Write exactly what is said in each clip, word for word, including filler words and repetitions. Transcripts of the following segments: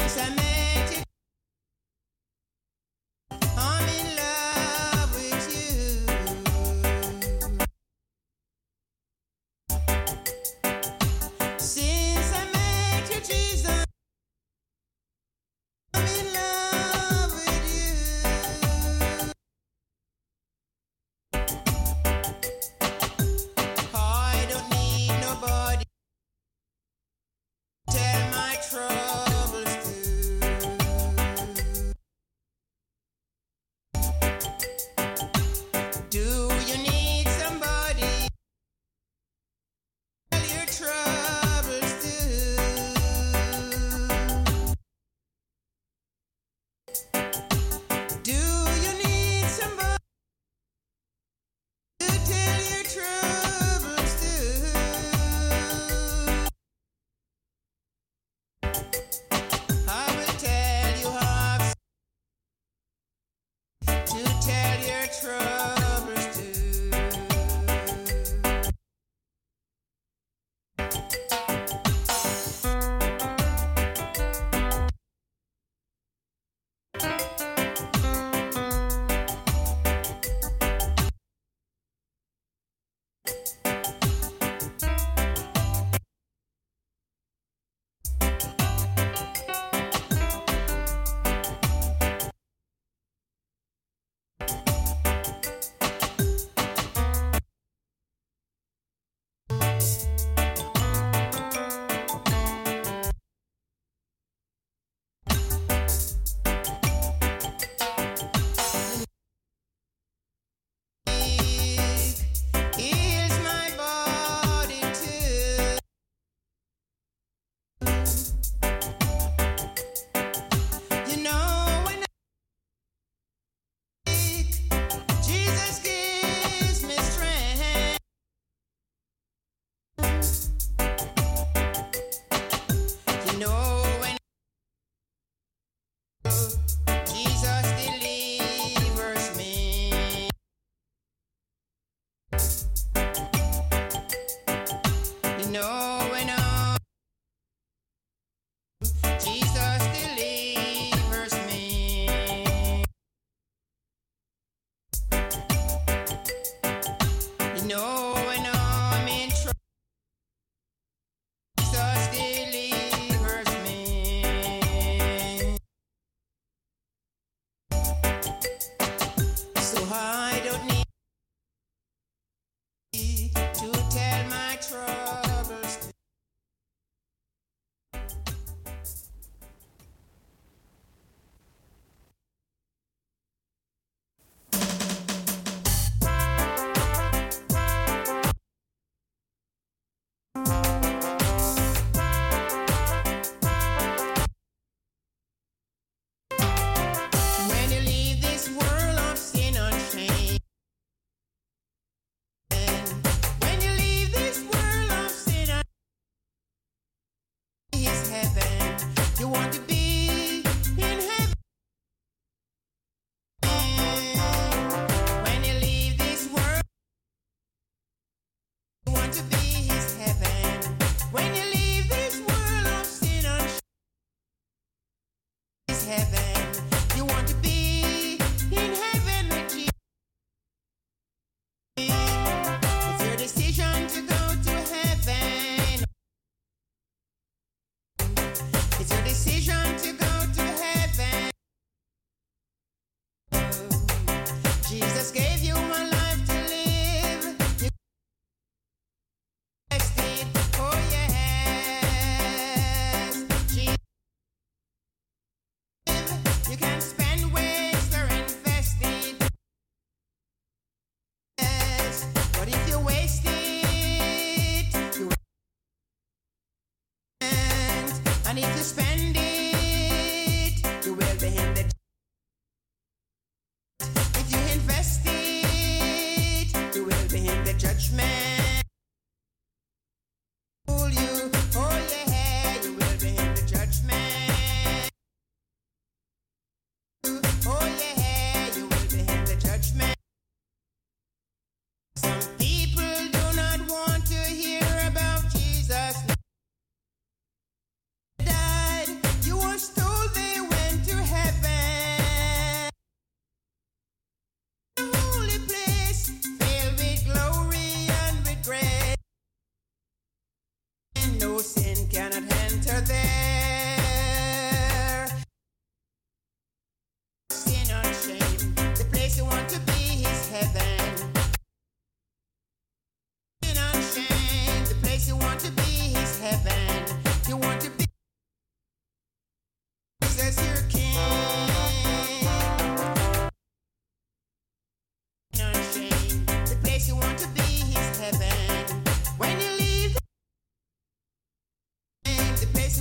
died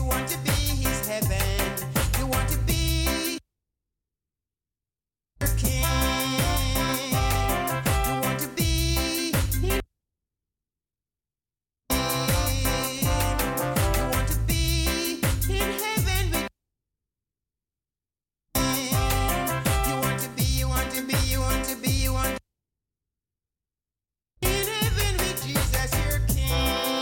want to be his heaven. You want to be your king. You want to be his king. You want to be in heaven with him. You want to be, you want to be, you want to be, you want to be in heaven with Jesus, your king.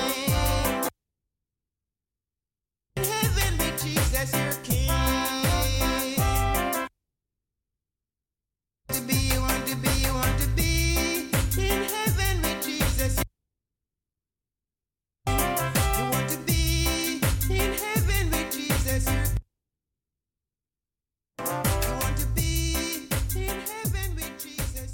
In heaven with Jesus, your king. To be, you want to be, you want to be in heaven with Jesus. You want to be in heaven with Jesus. You want to be in heaven with Jesus.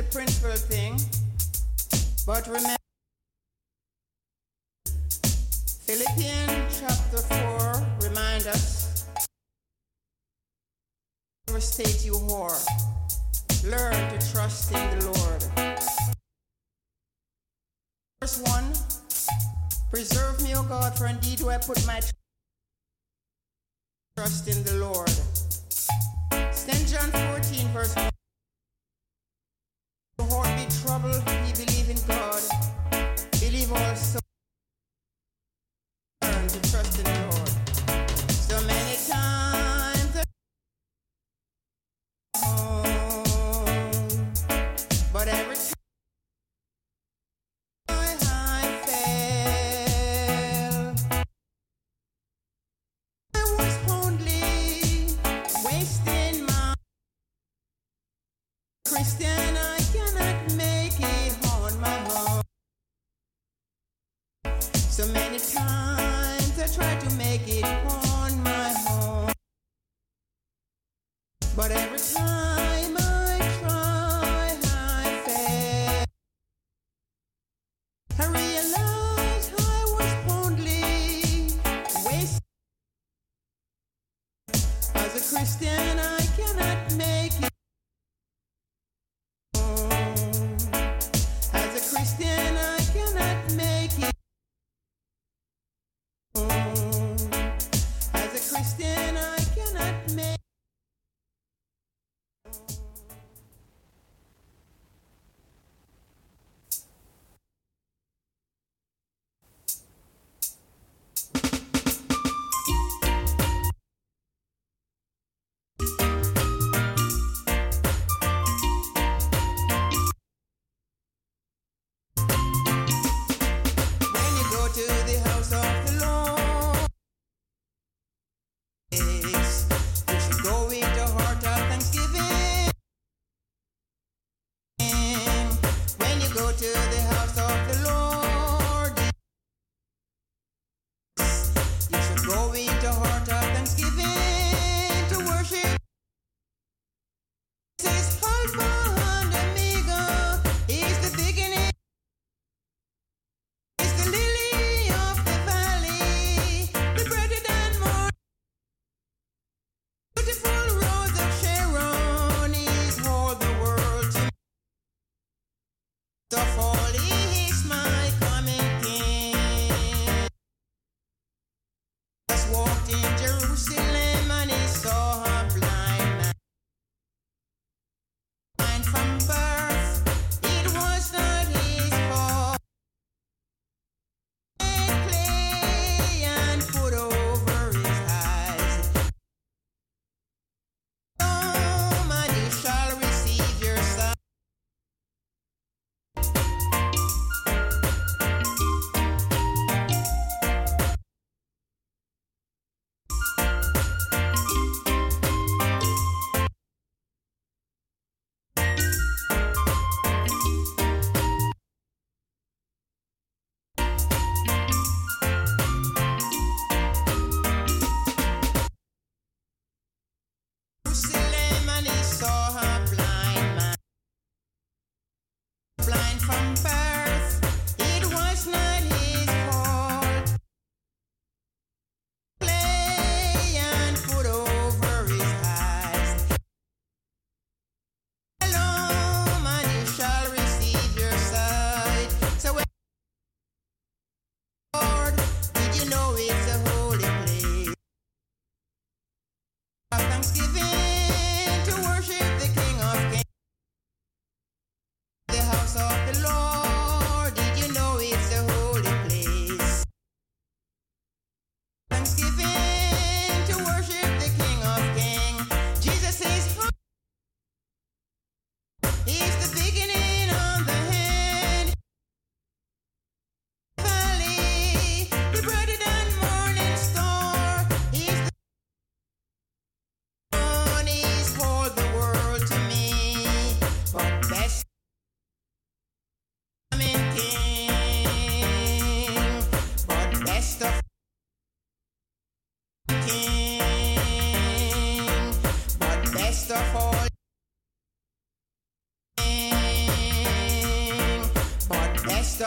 principal thing. But remember, Philippians chapter four remind us, overstate you whore. Learn to trust in the Lord. Verse one, preserve me, O God, for indeed do I put my trust in the Lord. Saint John fourteen, verse one. The heart be troubled, ye believe in God. Believe also. Learn to trust in the Lord. So many times I home, but every time I fell, I was only wasting my Christian. I cannot make it on my own. So many times I tried to make it on my own, but every time I try, I fail. I realized I was only wasting. As a Christian, I cannot make it. As a Christian, I cannot make it.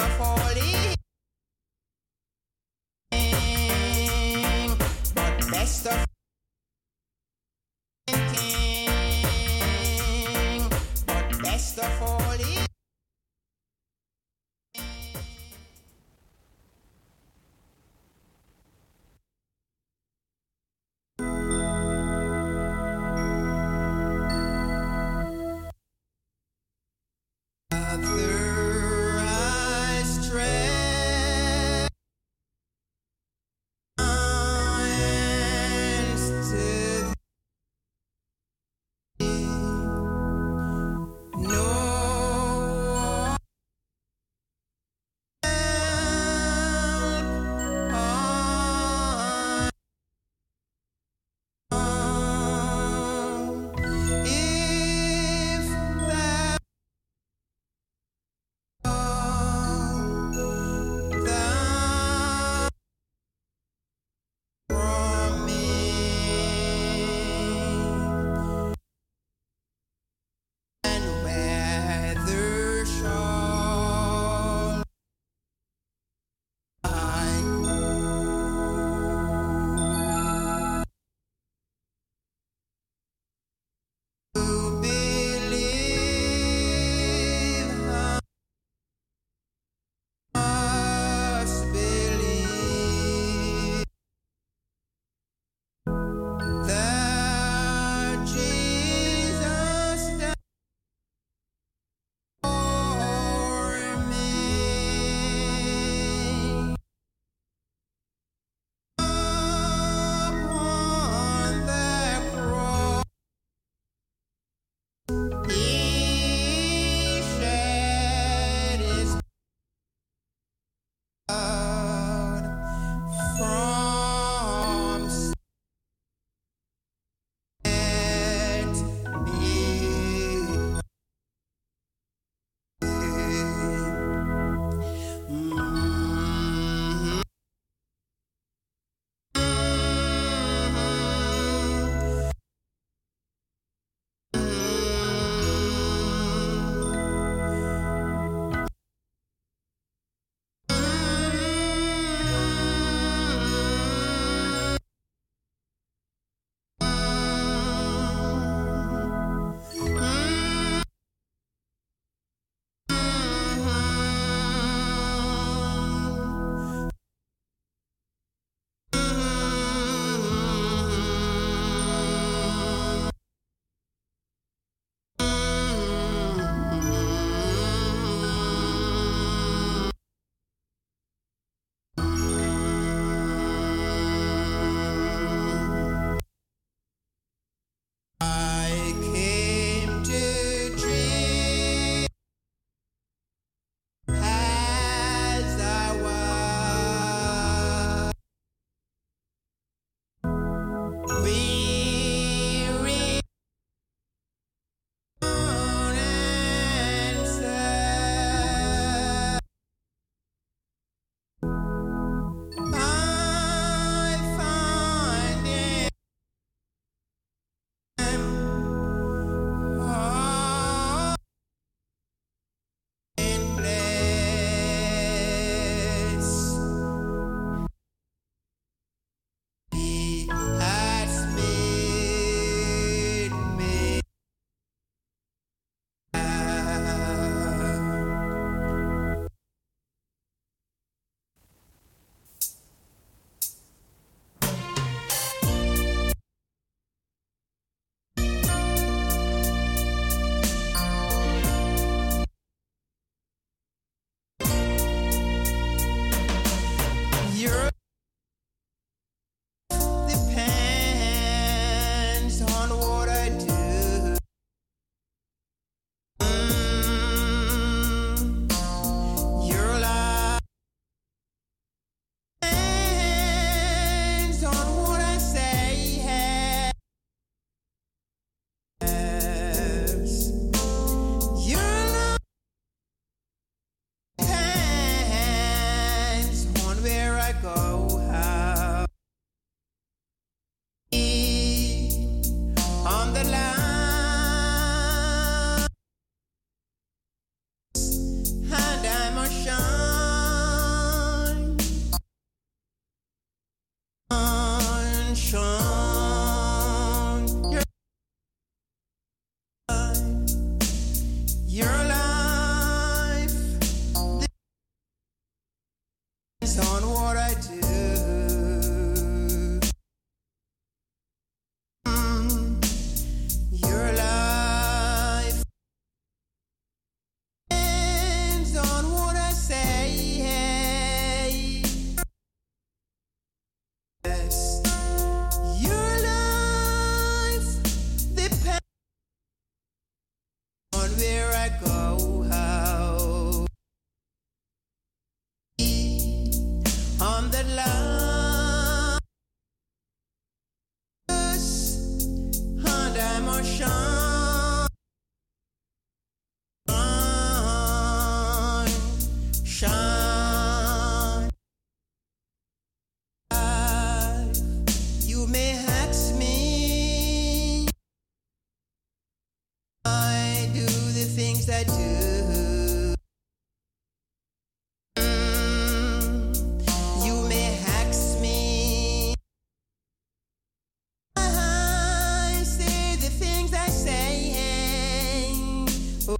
of all is king, but best of king, but best of all is Father, I stretch on what I do. Mm, your life depends on what I say. Yes, your life depends on where I go. How on the line, and I'm a shine, shine. You may ask me, I do the things I do. Mm, you may ask me, I say the things I say. Oh,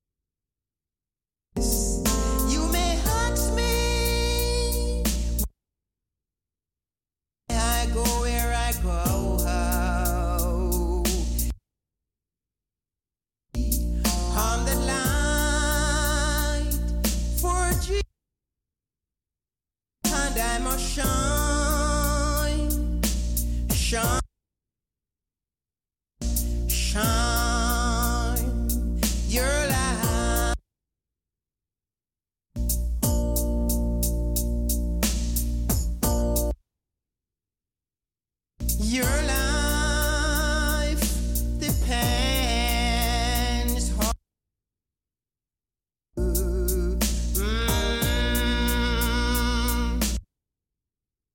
yes. You may ask me, I go where I go. On the line for Jesus, and I must shine, shine, shine. Your light, your life depends on you. Mm.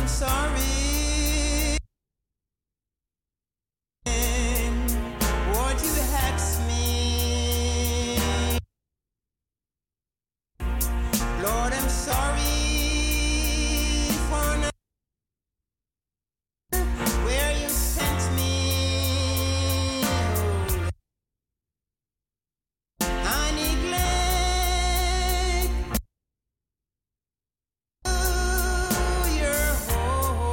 I'm sorry. Won't you hex me? Lord, I'm sorry for not where you sent me. I neglect your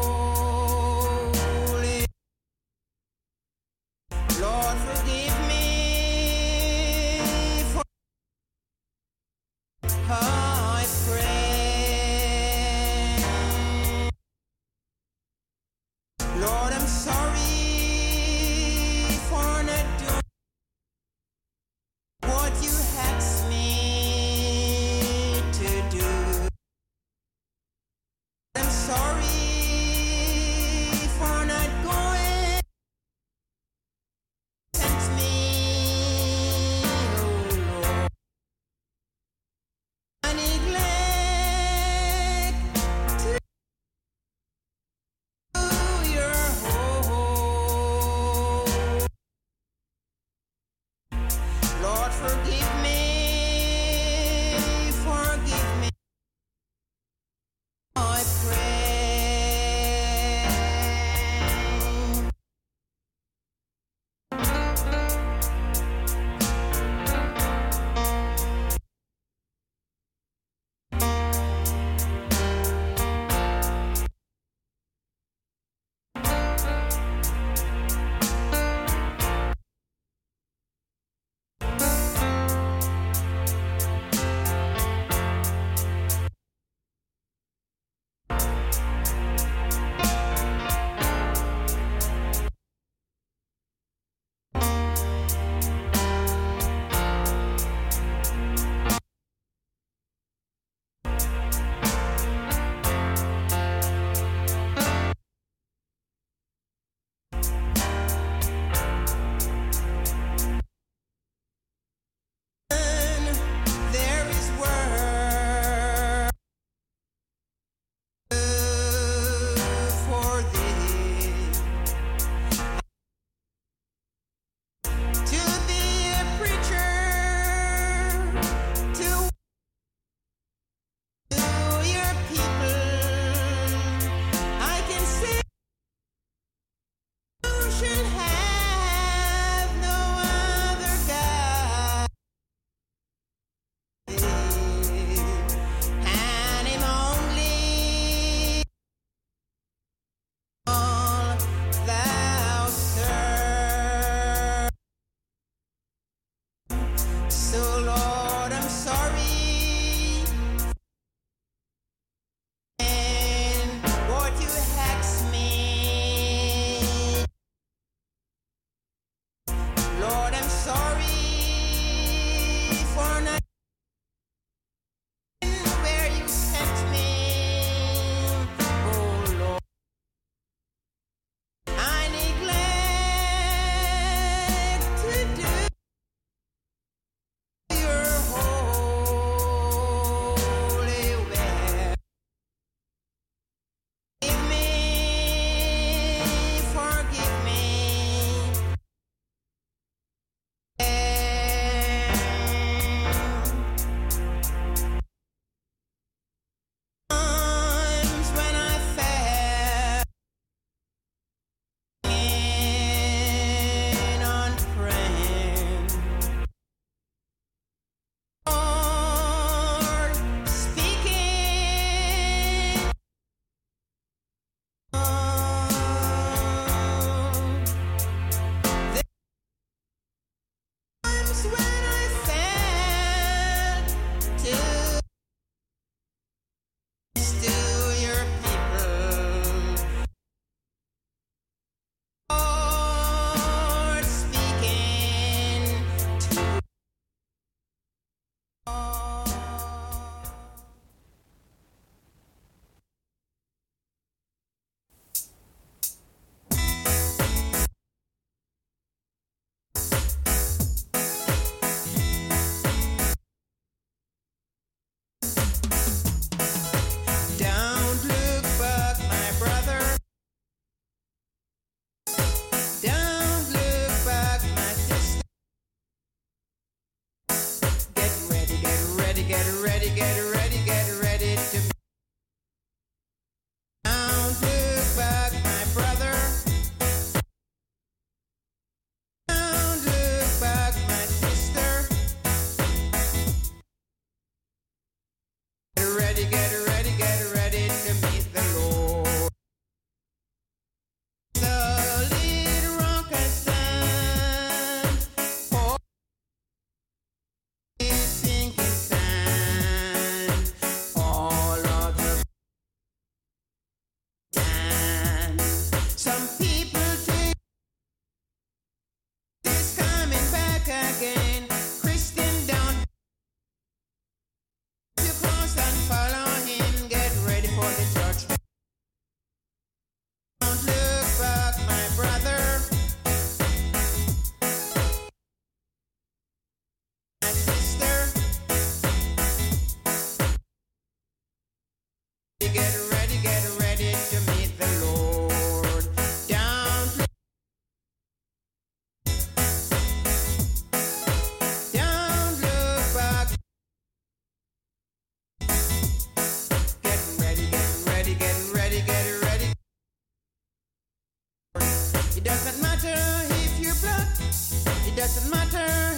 doesn't matter,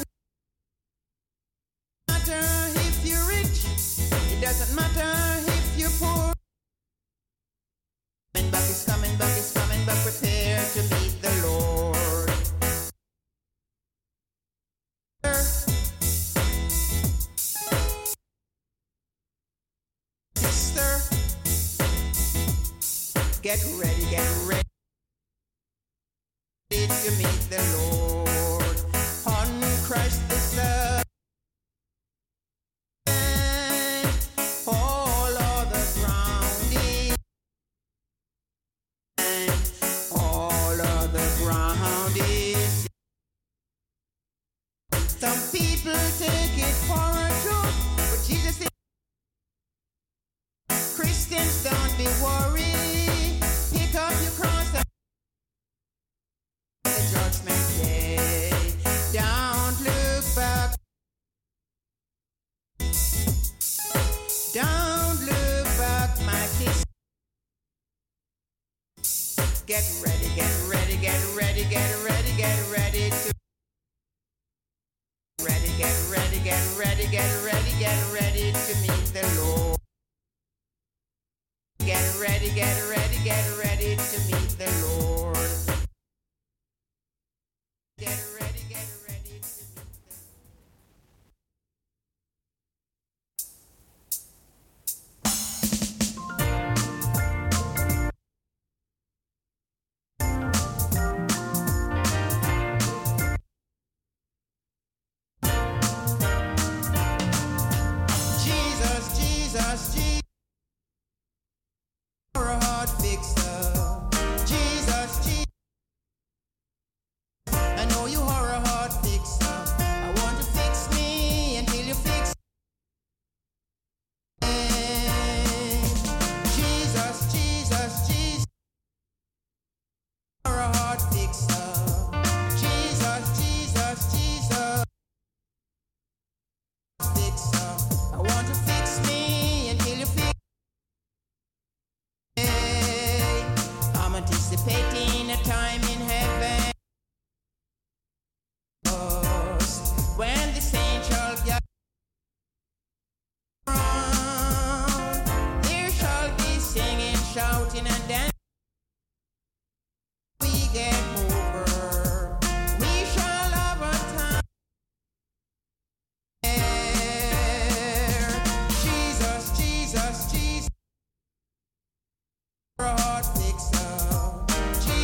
matter if you're rich. It doesn't matter if you're poor. Coming back is coming back is coming back. Prepare to meet the Lord. Sister, get ready, get ready to meet the Lord. On Christ the Son, all other ground is, all other ground is. Some people take it for a joke, but Jesus is. Christians, don't be worried. Pick up your cross and the judgment day. Don't look back. Don't look back, my kids. Get ready, get ready, get ready, get ready, get ready to. Ready, get ready, get ready, get ready, get ready to meet the Lord. Get ready, get ready, get ready to meet the Lord. Get ready, get ready to meet the Lord. Jesus, Jesus, Jesus. You're a heart fixer. Jesus, Jesus. I know you are a heart fixer. I want to fix me until you fix me. Jesus, Jesus, Jesus. You're a heart fixer. Jesus, Jesus, Jesus. Fixer. I want to fix me until you fix me. I'm anticipating a time in heaven when the saints shall gather round. There shall be singing, shouting, and dancing. We get over. We shall have a time there. Jesus, Jesus, Jesus. A heart fixer.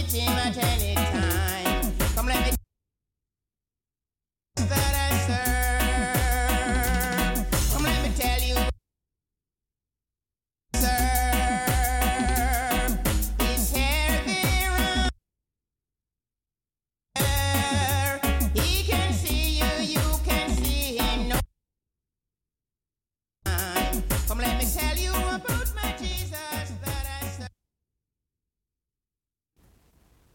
meet him at any time. Come let me that I serve. Come let me tell you, serve. His hair there, he can see you, you can see him. No time. Come let me tell you about my Jesus that I serve.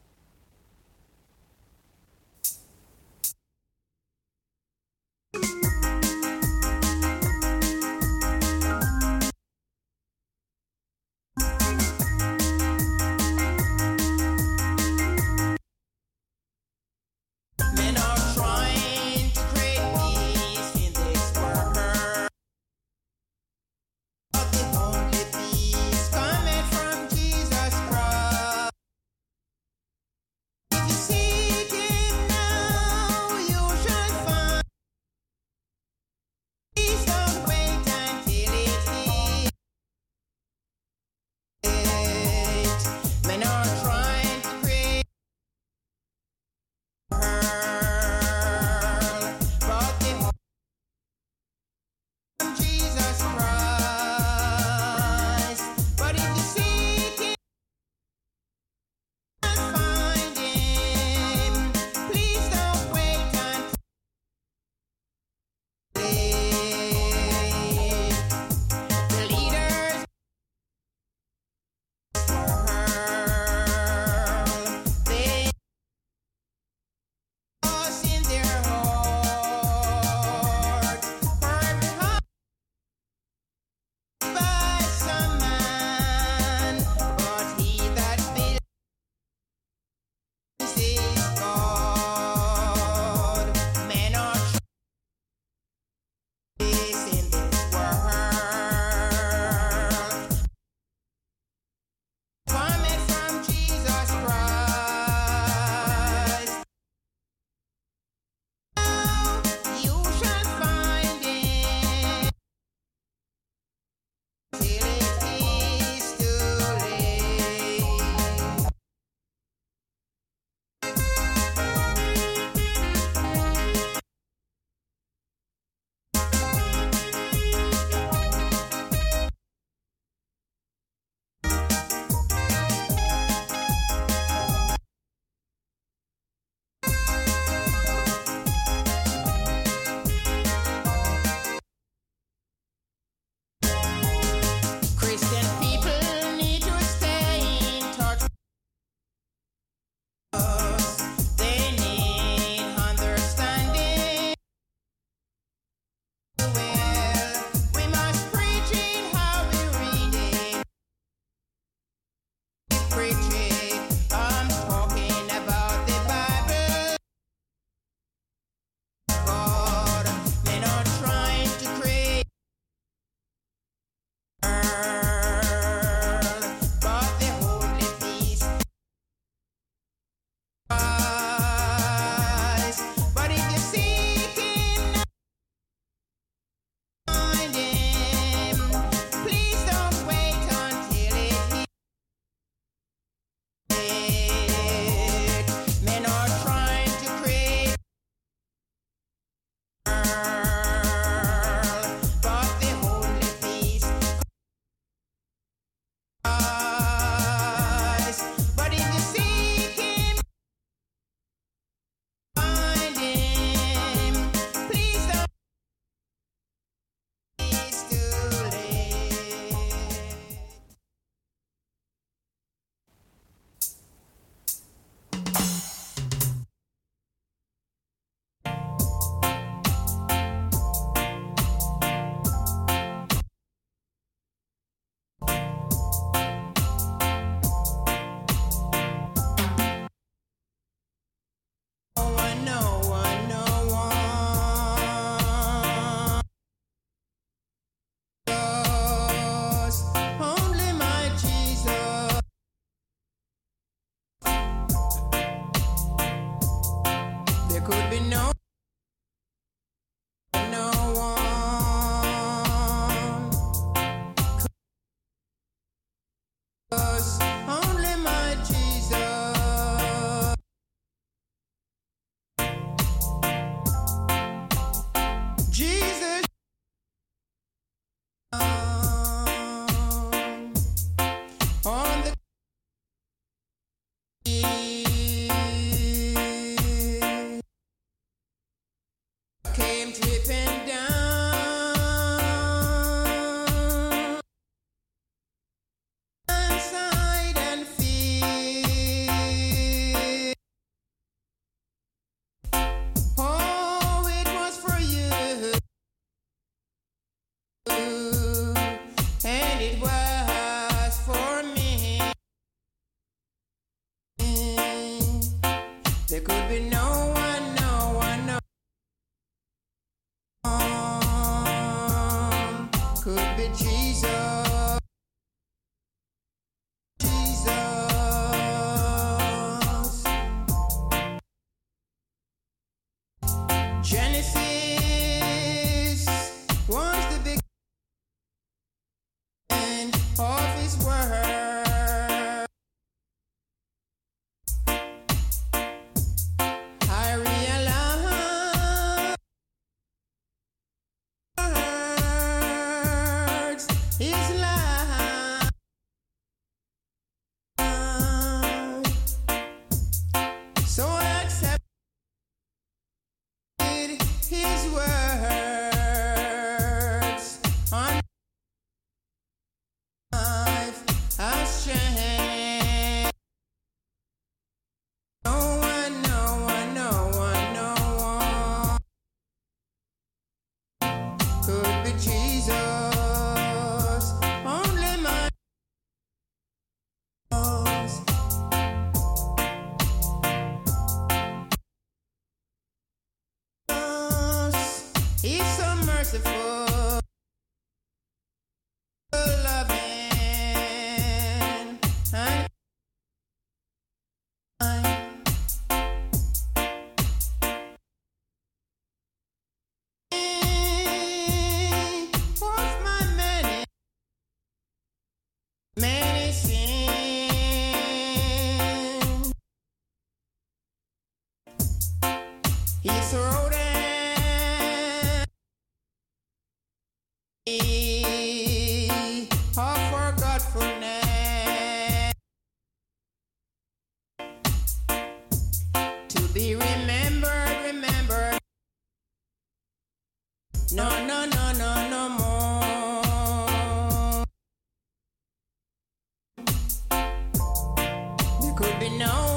There could be no one, no one, no one. Could be Jesus. Jesus. Genesis was the beginning of his word. I realized his life. So I accepted his words on life has changed. No one, no one, no one, no one could be Jesus. Only my Jesus. He's so merciful, loving, and kind. Of my many, many sins, He thrown of forgetfulness to be remembered, remembered. No, no, no, no, no more. There could be no